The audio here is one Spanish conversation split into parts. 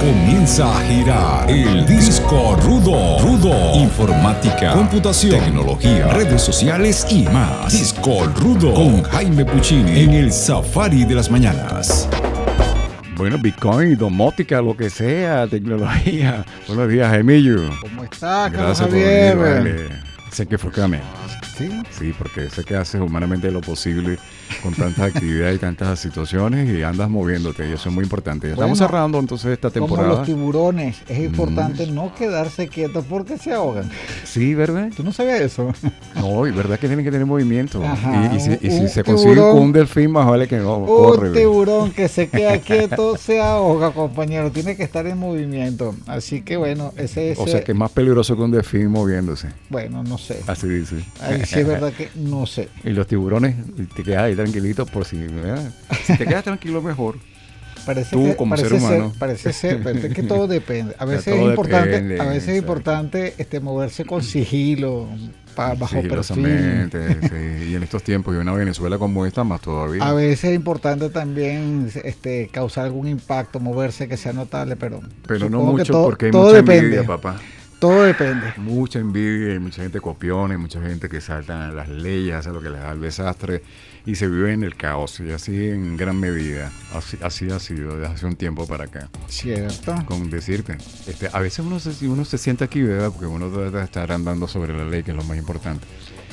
Comienza a girar el disco rudo. Informática, computación, tecnología, redes sociales y más. Disco rudo con Jaime Puccini en el Safari de las mañanas. Bueno, Bitcoin, domótica, lo que sea, tecnología. Buenos días, Jaimillo. ¿Cómo estás, Gracias por Javier? venir, vale. Sé que fue Carmen. ¿Sí? Sí, porque sé que haces humanamente lo posible con tantas actividades y tantas situaciones y andas moviéndote y eso es muy importante. Ya estamos cerrando entonces esta temporada. Como los tiburones, es importante no quedarse quietos porque se ahogan. Sí, ¿verdad? ¿Tú no sabías eso? No, y verdad que tienen que tener movimiento. Ajá, y si se tiburón, consigue con un delfín, más vale que no. Un tiburón que se queda quieto se ahoga, compañero. Tiene que estar en movimiento. Así que bueno, ese es... O sea que es más peligroso que un delfín moviéndose. Bueno, no sé. Así dice. Ahí sí es verdad que no sé. Y los tiburones, te quedas ahí tranquilito por si... Si te quedas tranquilo mejor. Parece como ser humano. Parece ser, pero es que todo depende. A veces todo es importante, depende, a veces es exacto. importante moverse con sigilo, bajo perfil. Sigilosamente, sí. Y en estos tiempos y una Venezuela como esta, más todavía. A veces es importante también causar algún impacto, moverse que sea notable, pero no mucho porque hay todo mucha depende. envidia, papá. Todo depende. Mucha envidia, hay mucha gente copiona, hay mucha gente que salta las leyes, hace lo que les da el desastre y se vive en el caos. Y así en gran medida, así ha sido desde hace un tiempo para acá. Cierto. Con decirte, a veces uno se siente aquí, ¿verdad? Porque uno debe estar andando sobre la ley, que es lo más importante.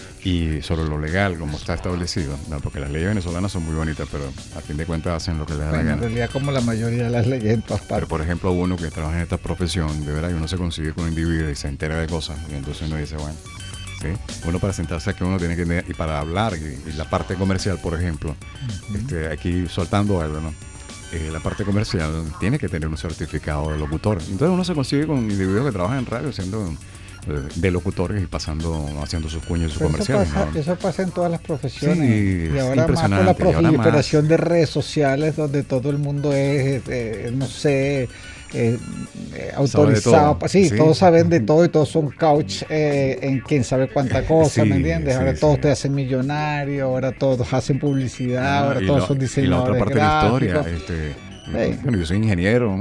Y sobre lo legal, como está establecido, ¿no? Porque las leyes venezolanas son muy bonitas, pero a fin de cuentas hacen lo que les da la gana. En realidad, como la mayoría de las leyes en todas partes. Pero por ejemplo, uno que trabaja en esta profesión, de verdad, y uno se consigue con un individuo y se entera de cosas, y entonces uno dice, bueno, ¿sí? Uno para sentarse aquí uno tiene que tener, y para hablar, y la parte comercial, por ejemplo, aquí soltando algo, ¿no? La parte comercial tiene que tener un certificado de locutor. Entonces uno se consigue con individuos que trabajan en radio siendo de locutores y haciendo sus cuños y sus comerciales. Eso pasa en todas las profesiones. Sí, y ahora más con la proliferación de redes sociales donde todo el mundo es, no sé, autorizado. Sí, todos saben de todo y todos son couch en quién sabe cuánta cosa, ¿me entiendes? Ahora todos te hacen millonario, ahora todos hacen publicidad, ahora todos son diseñadores. Y la otra parte gráficos. de la historia, bueno, yo soy ingeniero.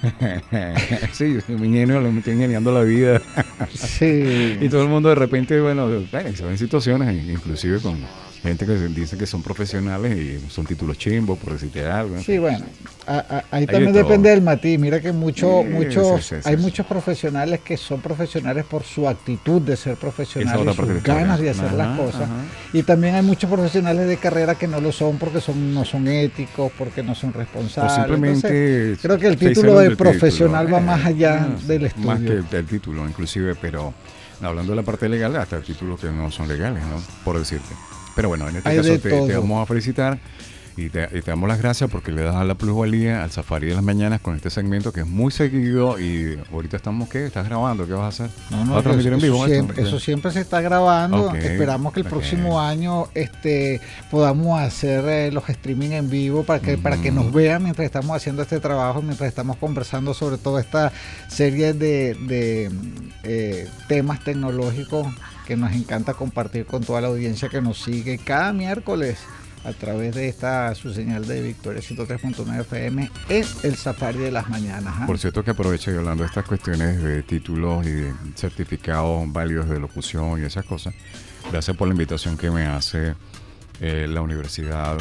Sí, yo soy ingeniero, le estoy ingeniando la vida. Sí. Y todo el mundo de repente, se ven situaciones, inclusive con gente que dicen que son profesionales y son títulos chimbos, por decirte algo. Sí, bueno, ahí también depende del matiz. Mira que hay muchos profesionales que son profesionales por su actitud de ser profesionales, sus ganas de hacer las cosas. Y también hay muchos profesionales de carrera que no lo son porque no son éticos, porque no son responsables. O simplemente entonces, creo que el título de profesional va más allá del estudio. Más que el título, inclusive, pero hablando de la parte legal, hasta títulos que no son legales, ¿no? Por decirte. Pero bueno, en este caso te vamos a felicitar y te damos las gracias porque le das a la plusvalía al Safari de las mañanas con este segmento que es muy seguido y ahorita estamos, ¿qué? ¿Estás grabando? ¿Qué vas a hacer? No, ¿Vas a transmitir en vivo? Eso siempre se está grabando. Esperamos que el próximo año podamos hacer los streaming en vivo para que nos vean mientras estamos haciendo este trabajo, mientras estamos conversando sobre toda esta serie de temas tecnológicos que nos encanta compartir con toda la audiencia que nos sigue cada miércoles a través de su señal de Victoria 103.9 FM en el Safari de las mañanas. Por cierto que aprovecho y hablando de estas cuestiones de títulos y de certificados válidos de locución y esas cosas, gracias por la invitación que me hace la Universidad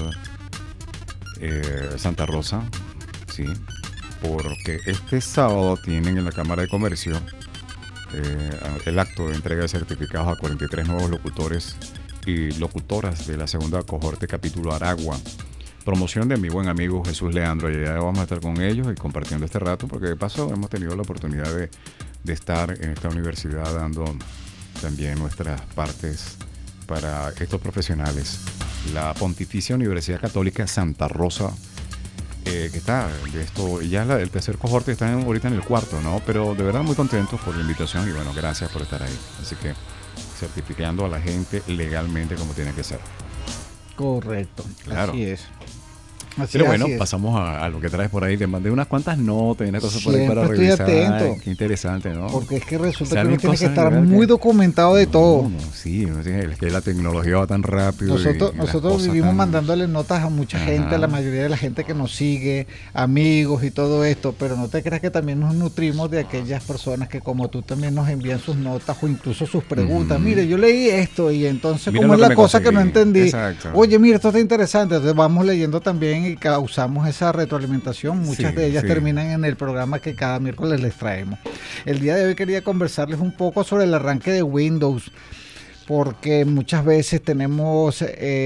Santa Rosa, sí, porque este sábado tienen en la Cámara de Comercio el acto de entrega de certificados a 43 nuevos locutores y locutoras de la segunda cohorte capítulo Aragua. Promoción de mi buen amigo Jesús Leandro. Y ya vamos a estar con ellos y compartiendo este rato, porque de paso hemos tenido la oportunidad de estar en esta universidad dando también nuestras partes para estos profesionales. La Pontificia Universidad Católica Santa Rosa, que está de esto, ya el tercer cohorte está ahorita en el cuarto, ¿no? Pero de verdad muy contentos por la invitación y bueno, gracias por estar ahí. Así que certificando a la gente legalmente como tiene que ser. Correcto, claro. Así es. Pero bueno, pasamos a lo que traes por ahí. Te mandé unas cuantas notas y unas cosas por ahí para revisar. Estoy atento. Qué interesante, ¿no? Porque es que resulta que uno tiene que estar muy documentado de todo. Sí, es que la tecnología va tan rápido. Nosotros vivimos mandándole notas a mucha gente, a la mayoría de la gente que nos sigue, amigos y todo esto, pero no te creas que también nos nutrimos de aquellas personas que como tú también nos envían sus notas o incluso sus preguntas. Mire, yo leí esto y entonces mira, como es la cosa que no entendí. Exacto. Oye, mira, esto está interesante. Entonces vamos leyendo también y causamos esa retroalimentación. Muchas de ellas terminan en el programa que cada miércoles les traemos. El día de hoy quería conversarles un poco sobre el arranque de Windows, porque muchas veces tenemos,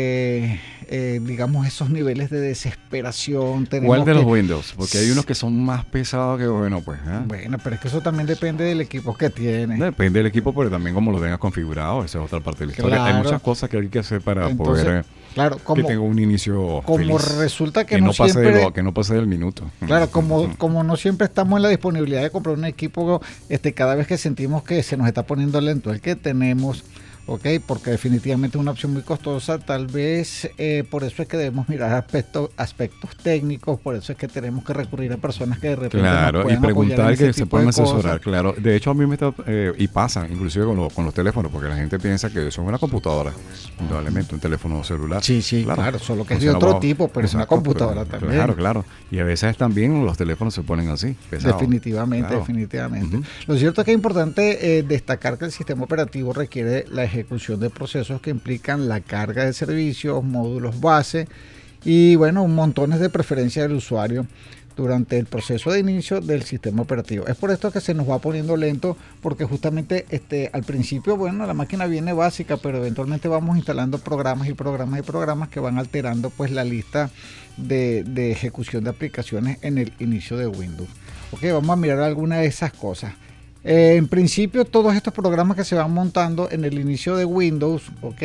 digamos, esos niveles de desesperación. ¿Cuál de los Windows? Porque hay unos que son más pesados que, bueno, pues. Bueno, pero es que eso también depende del equipo que tienes. Depende del equipo, pero también como lo tengas configurado. Esa es otra parte de la historia. Hay muchas cosas que hay que hacer para poder que tenga un inicio como feliz, resulta que no pase siempre, que no pase del minuto. Claro, como no siempre estamos en la disponibilidad de comprar un equipo, cada vez que sentimos que se nos está poniendo lento el que tenemos, porque definitivamente es una opción muy costosa, tal vez por eso es que debemos mirar aspectos técnicos, por eso es que tenemos que recurrir a personas que de repente nos puedan y preguntar que se puedan asesorar, cosas. De hecho a mí me está, y pasa inclusive con los teléfonos, porque la gente piensa que eso es una computadora, indudablemente un teléfono celular. Sí, claro, solo que es de otro tipo, pero es una computadora también. Claro, y a veces también los teléfonos se ponen así, pesados. Definitivamente. Lo cierto es que es importante destacar que el sistema operativo requiere la ejecución de procesos que implican la carga de servicios, módulos base y bueno, montones de preferencias del usuario durante el proceso de inicio del sistema operativo. Es por esto que se nos va poniendo lento, porque justamente al principio, bueno, la máquina viene básica, pero eventualmente vamos instalando programas que van alterando pues la lista de ejecución de aplicaciones en el inicio de Windows. Vamos a mirar alguna de esas cosas. En principio, todos estos programas que se van montando en el inicio de Windows,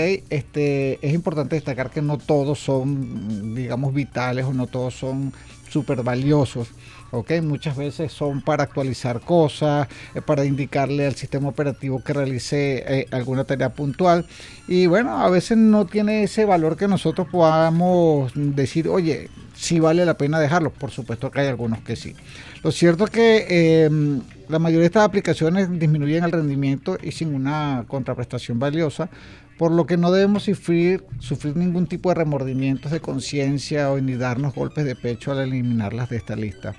es importante destacar que no todos son, digamos, vitales o no todos son súper valiosos. Muchas veces son para actualizar cosas, para indicarle al sistema operativo que realice alguna tarea puntual, y bueno, a veces no tiene ese valor que nosotros podamos decir, oye, sí vale la pena dejarlo. Por supuesto que hay algunos que sí. Lo cierto es que la mayoría de estas aplicaciones disminuyen el rendimiento y sin una contraprestación valiosa, por lo que no debemos sufrir ningún tipo de remordimientos de conciencia o ni darnos golpes de pecho al eliminarlas de esta lista.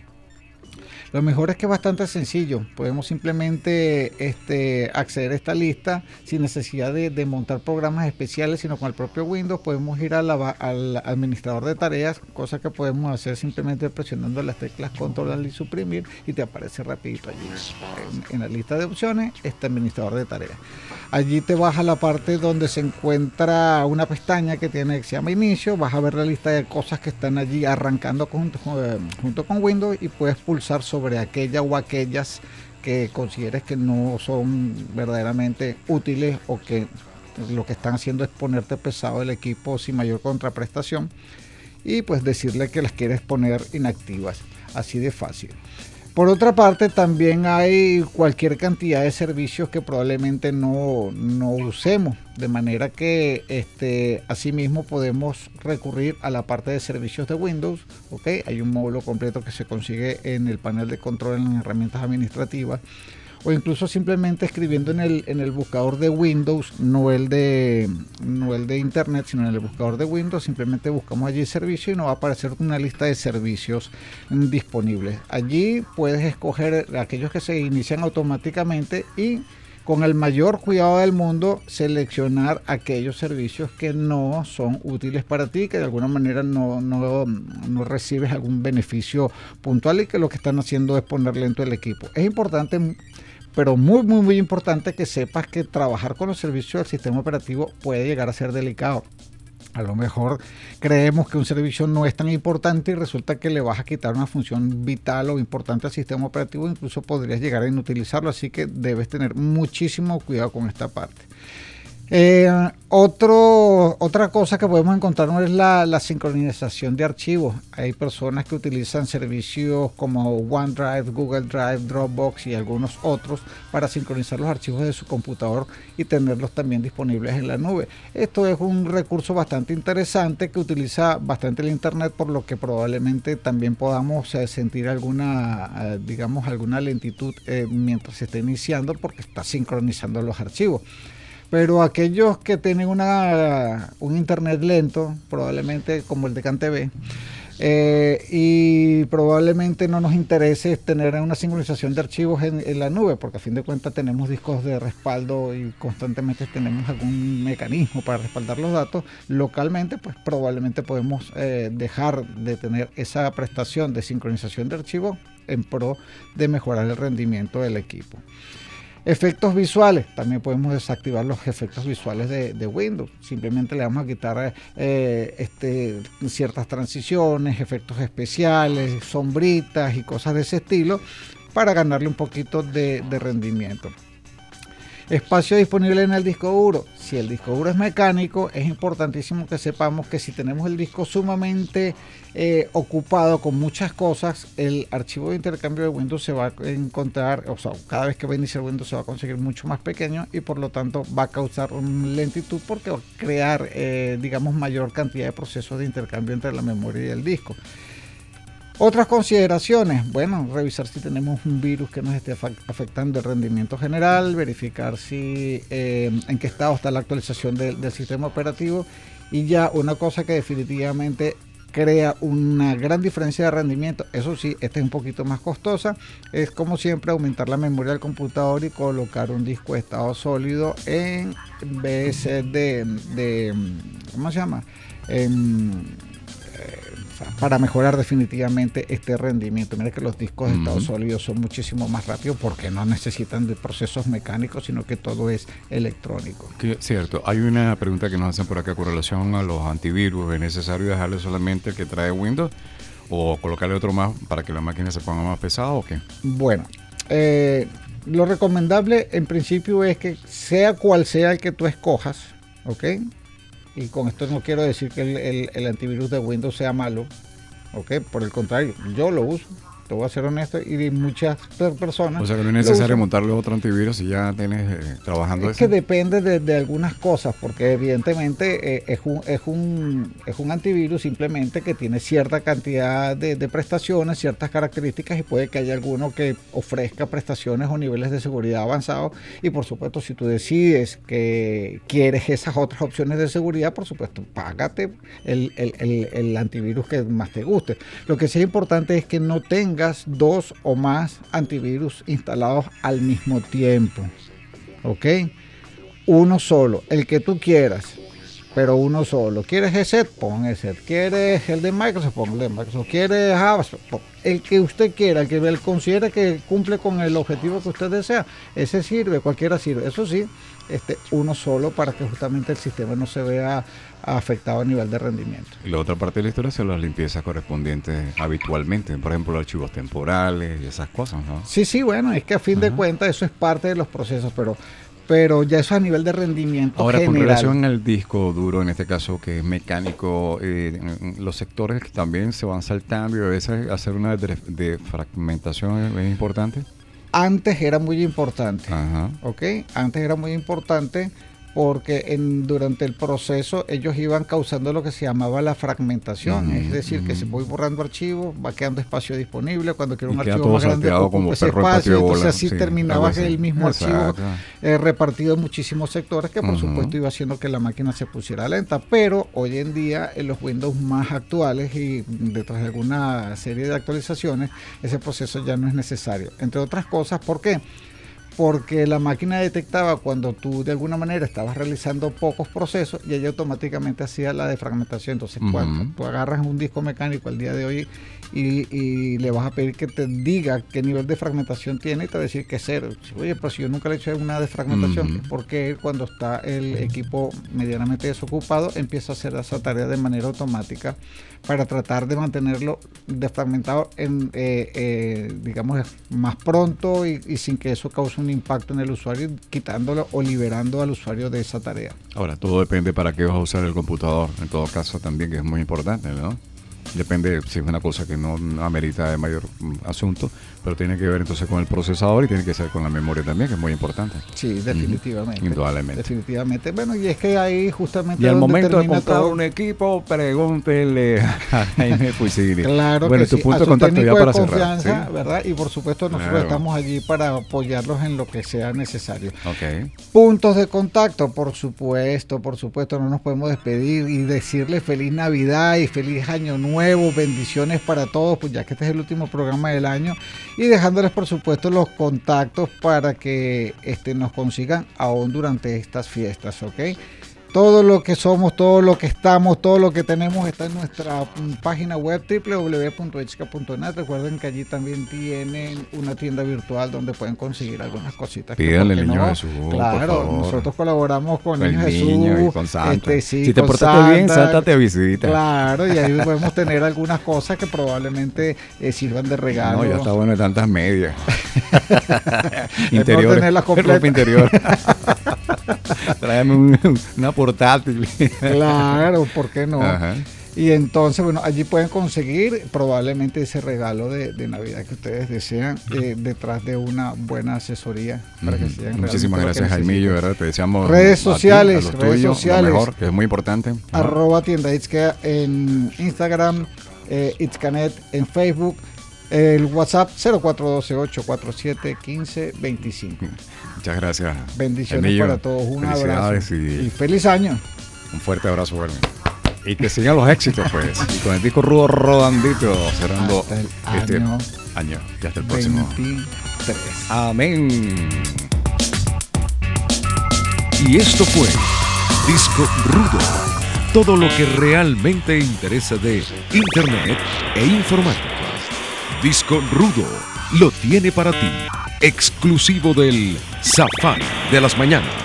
Lo mejor es que es bastante sencillo. Podemos simplemente acceder a esta lista sin necesidad de montar programas especiales, sino con el propio Windows podemos ir al administrador de tareas, cosa que podemos hacer simplemente presionando las teclas Control Alt y Suprimir, y te aparece rapidito allí en la lista de opciones administrador de tareas. Allí te vas a la parte donde se encuentra una pestaña que se llama Inicio. Vas a ver la lista de cosas que están allí arrancando junto con Windows, y puedes pulsar sobre aquella o aquellas que consideres que no son verdaderamente útiles o que lo que están haciendo es ponerte pesado el equipo sin mayor contraprestación, y pues decirle que las quieres poner inactivas, así de fácil. Por otra parte, también hay cualquier cantidad de servicios que probablemente no usemos, de manera que asimismo podemos recurrir a la parte de servicios de Windows. Hay un módulo completo que se consigue en el panel de control en las herramientas administrativas, o incluso simplemente escribiendo en el buscador de Windows, no el de internet, sino en el buscador de Windows. Simplemente buscamos allí servicio y nos va a aparecer una lista de servicios disponibles. Allí puedes escoger aquellos que se inician automáticamente y con el mayor cuidado del mundo seleccionar aquellos servicios que no son útiles para ti, que de alguna manera no recibes algún beneficio puntual y que lo que están haciendo es poner lento el equipo. Es importante, pero muy importante, que sepas que trabajar con los servicios del sistema operativo puede llegar a ser delicado. A lo mejor creemos que un servicio no es tan importante y resulta que le vas a quitar una función vital o importante al sistema operativo, incluso podrías llegar a inutilizarlo, así que debes tener muchísimo cuidado con esta parte. Otra cosa que podemos encontrar es la sincronización de archivos. Hay personas que utilizan servicios como OneDrive, Google Drive, Dropbox y algunos otros para sincronizar los archivos de su computador y tenerlos también disponibles en la nube. Esto es un recurso bastante interesante que utiliza bastante el internet, por lo que probablemente también podamos sentir alguna lentitud mientras se está iniciando, porque está sincronizando los archivos. Pero aquellos que tienen un internet lento, probablemente como el de CanTV, y probablemente no nos interese tener una sincronización de archivos en la nube, porque a fin de cuentas tenemos discos de respaldo y constantemente tenemos algún mecanismo para respaldar los datos localmente, pues probablemente podemos dejar de tener esa prestación de sincronización de archivos en pro de mejorar el rendimiento del equipo. Efectos visuales, también podemos desactivar los efectos visuales de Windows. Simplemente le vamos a quitar ciertas transiciones, efectos especiales, sombritas y cosas de ese estilo para ganarle un poquito de rendimiento. Espacio disponible en el disco duro. Si el disco duro es mecánico, es importantísimo que sepamos que si tenemos el disco sumamente ocupado con muchas cosas, el archivo de intercambio de Windows se va a encontrar, o sea, cada vez que va a iniciar Windows se va a conseguir mucho más pequeño y por lo tanto va a causar una lentitud porque va a crear, mayor cantidad de procesos de intercambio entre la memoria y el disco. Otras consideraciones, bueno, revisar si tenemos un virus que nos esté afectando el rendimiento general, verificar si en qué estado está la actualización del sistema operativo, y ya una cosa que definitivamente crea una gran diferencia de rendimiento, eso sí, esta es un poquito más costosa, es como siempre aumentar la memoria del computador y colocar un disco de estado sólido en vez de ¿cómo se llama? Para mejorar definitivamente este rendimiento. Mira que los discos de estado sólido son muchísimo más rápidos porque no necesitan de procesos mecánicos, sino que todo es electrónico. Cierto. Hay una pregunta que nos hacen por acá con relación a los antivirus. ¿Es necesario dejarle solamente el que trae Windows o colocarle otro más para que la máquina se ponga más pesada o qué? Bueno, lo recomendable en principio es que sea cual sea el que tú escojas, ¿ok? Y con esto no quiero decir que el antivirus de Windows sea malo, ¿ok? Por el contrario, yo lo uso, te voy a ser honesto, y muchas personas... O sea que no es necesario montarle otro antivirus si ya tienes trabajando eso. Es que depende de algunas cosas, porque evidentemente es un antivirus simplemente que tiene cierta cantidad de prestaciones, ciertas características, y puede que haya alguno que ofrezca prestaciones o niveles de seguridad avanzados, y por supuesto si tú decides que quieres esas otras opciones de seguridad, por supuesto, págate el antivirus que más te guste. Lo que sí es importante es que no tengas dos o más antivirus instalados al mismo tiempo, ¿ok? Uno solo, el que tú quieras, pero uno solo. ¿Quieres ESET? Pon ESET. ¿Quieres el de Microsoft? Pon el de Microsoft. ¿Quieres Java? El que usted quiera, el que él considere que cumple con el objetivo que usted desea, ese sirve, cualquiera sirve. Eso sí, uno solo, para que justamente el sistema no se vea afectado a nivel de rendimiento. Y la otra parte de la historia son las limpiezas correspondientes habitualmente, por ejemplo, archivos temporales y esas cosas, ¿no? Sí, bueno, es que a fin de cuentas eso es parte de los procesos, pero ya eso a nivel de rendimiento ahora general. Con relación al disco duro, en este caso que es mecánico, los sectores que también se van saltando y a veces hacer una defragmentación es importante. Antes era muy importante, ¿ok? Antes era muy importante porque durante el proceso ellos iban causando lo que se llamaba la fragmentación, es decir, que se voy borrando archivos, va quedando espacio disponible, cuando quiero un archivo más grande ocupa ese espacio, entonces así terminaba el mismo archivo repartido en muchísimos sectores, que por supuesto iba haciendo que la máquina se pusiera lenta. Pero hoy en día en los Windows más actuales y detrás de alguna serie de actualizaciones, ese proceso ya no es necesario, entre otras cosas. ¿Por qué? Porque la máquina detectaba cuando tú de alguna manera estabas realizando pocos procesos y ella automáticamente hacía la defragmentación. Entonces cuando tú agarras un disco mecánico al día de hoy y le vas a pedir que te diga qué nivel de fragmentación tiene, y te va a decir que es 0. Oye, pero si yo nunca le he hecho una defragmentación, es porque cuando está el equipo medianamente desocupado empieza a hacer esa tarea de manera automática para tratar de mantenerlo defragmentado digamos más pronto y sin que eso cause un impacto en el usuario, quitándolo o liberando al usuario de esa tarea. Ahora, todo depende para qué vas a usar el computador, en todo caso también, que es muy importante, ¿no? Depende si es una cosa que no amerita de mayor asunto, pero tiene que ver entonces con el procesador y tiene que ser con la memoria también, que es muy importante. Sí, definitivamente. Indudablemente. Definitivamente. Bueno, y es que ahí justamente... Y al momento de comprar un equipo, pregúntele a Jaime Puccini. Claro, bueno, que tu sí, punto de contacto ya para cerrar. ¿Sí? ¿Verdad? Y por supuesto nosotros estamos allí para apoyarlos en lo que sea necesario. Okay. Puntos de contacto, por supuesto, no nos podemos despedir y decirles feliz Navidad y feliz Año Nuevo, bendiciones para todos, pues ya que este es el último programa del año, y dejándoles por supuesto los contactos para que nos consigan aún durante estas fiestas, ¿ok? Todo lo que somos, todo lo que estamos, todo lo que tenemos está en nuestra página web www.hk.net. Recuerden que allí también tienen una tienda virtual donde pueden conseguir algunas cositas. Pídanle el niño Jesús. Claro, nosotros colaboramos con el niño Jesús. Y con Santa. Sí, si te portaste bien, Santa te visita. Claro, y ahí podemos tener algunas cosas que probablemente sirvan de regalo. No, ya está bueno de tantas medias. Interiores. No tenerlas completas. Ropa interior. Tráeme una portátil. Claro, ¿por qué no? Ajá. Y entonces, bueno, allí pueden conseguir probablemente ese regalo de Navidad que ustedes desean detrás de una buena asesoría para que sean. Muchísimas gracias, Jaimillo, ¿verdad? Te deseamos redes sociales, lo mejor, que es muy importante. @tienda Itzka en Instagram, Itzkanet en Facebook, el WhatsApp 0412-847-1525. Muchas gracias. Bendiciones Jaimillo, para todos, un abrazo y feliz año. Un fuerte abrazo, bueno. Y que sigan los éxitos, pues. Y con el disco rudo rodandito, cerrando este año. Y hasta el próximo 23. Amén. Y esto fue Disco Rudo. Todo lo que realmente interesa de Internet e informática. Disco Rudo lo tiene para ti. Exclusivo del Safari de las Mañanas.